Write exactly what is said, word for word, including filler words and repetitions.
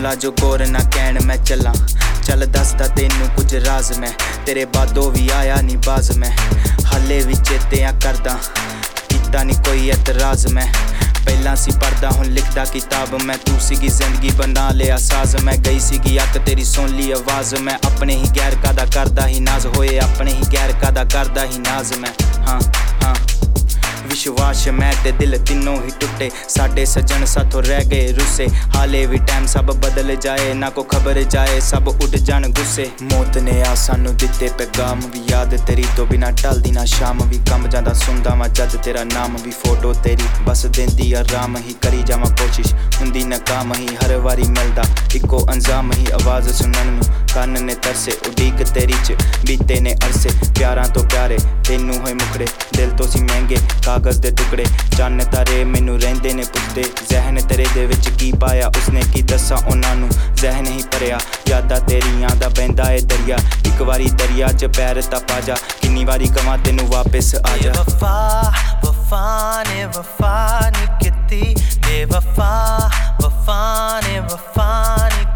ला जो गोर ना कहन मैं चला चल दसदा तेनू कुछ राज मैं तेरे बादों भी आया नी बाज मैं हाले भी चेतियां करदा कीता नी कोई एतराज मैं पहला सी पढ़दा हुण लिखदा किताब मैं तू सीगी जिंदगी बना लिया साज मैं गई सीगी अक तेरी सुन ली आवाज मैं अपने ही गैर कादा करदा ही नाज होए अपने ही गैर कादा करदा ही नाज मैं हाँ हाँ विश्वास मैं ते दिल तीनों ही टुटे साडे सजन साथों रह गए रुसे हाले भी टाइम सब बदल जाए ना को खबर जाए सब उड़ जान गुस्से मौत ने आ सानू दिते पैगाम भी याद तेरी तो बिना टलदी ना शाम भी कम जांदा सुनदा वा जद तेरा नाम भी फोटो तेरी बस देंदी आराम ही करी जावां कोशिश हुंदी नाकाम ही हर वारी मिलदा इको अंजाम ही आवाज सुनन नू ਕੰਨ ने तरसे उडीक तेरी च बीते ने अरसे प्यारां तो प्यारे तेनू होए मुखड़े दिल तो सी महंगे कागज दे टुकड़े चन्न तारे मैनू रहिंदे ने पुछदे जहन तेरे दे विच की पाया उसने की दस्सां उन्हां नू जहन ही भरिया यादां तेरियां दा बहंदा ए दरिया इक वारी दरिया च पैर ता पा जा किन्नी वारी कवां तेनू वापस आ जा वफा वफा ने वफा नी कीती बेवफा वफा ने वफा नी